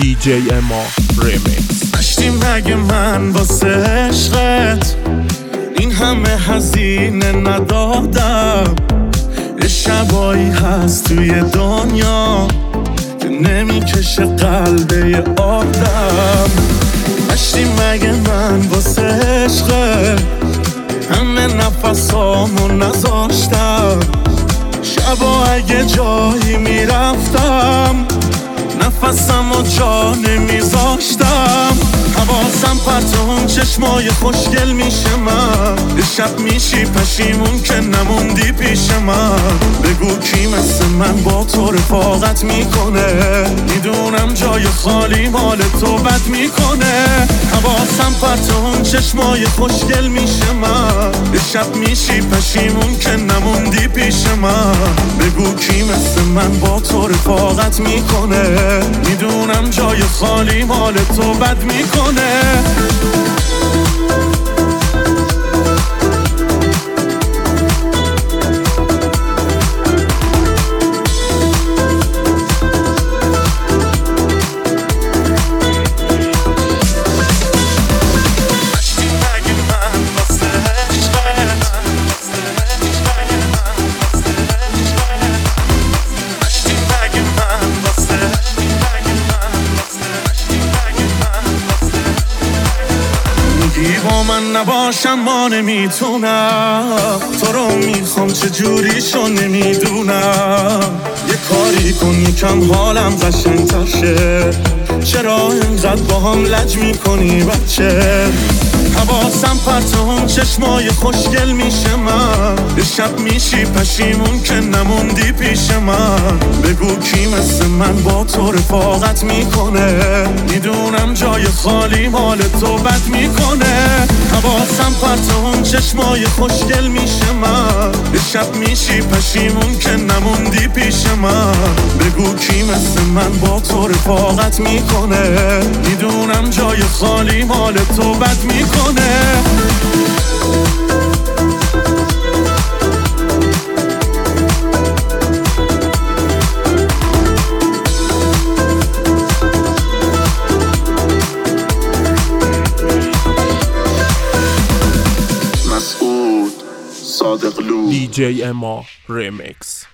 DJ اما ریمیکس. داشتی مگه من واسه عشقت این همه هزینه ندادم؟ یه شبایی هست توی دنیا که نمیکشه قلب یه آدم. داشتی مگه من واسه عشقت همه نفسامو نذاشتم؟ شبا اگه جایی میرفتم نفسم و جا نمیذاشتم. حواسم پرت اون چشمای خوشگل میشه من. یه شب میشی پشیمون که نموندی پیش من. بگو کی مثل من با تو رفاقت میکنه؟ میدونم جای خالی مال تو بد میکنه. حواسم پرت اون چشمای خوشگل میشه من. یه شب میشی پشیمون که نموندی پیش من. بگو کی مثل من با تو رفاقت میکنه؟ میدونم جای خالی مال تو بد میکنه. با من نباشم ما نمیتونم. تو رو میخوام چجوریشو نمیدونم. یه کاری کن یکم حالم قشنگ‌تر شه. چرا اینقدر با هم لج میکنی بچه؟ حواسم پرت اون چشمای خوشگل میشه من. یه شب میشی پشیمون که نموندی پیش من. بگو کی مثل من با تو رفاقت میکنه؟ میدونم جای خالی مال تو بد میکنه. حواسم پرت اون چشمای خوشگل میشه من. یه شب میشی پشیمون که نموندی پیش من. بگو کی مثل من با تو رفاقت میکنه؟ میدونم جای خالی مال تو بد میکنه. DJ اما ریمیکس.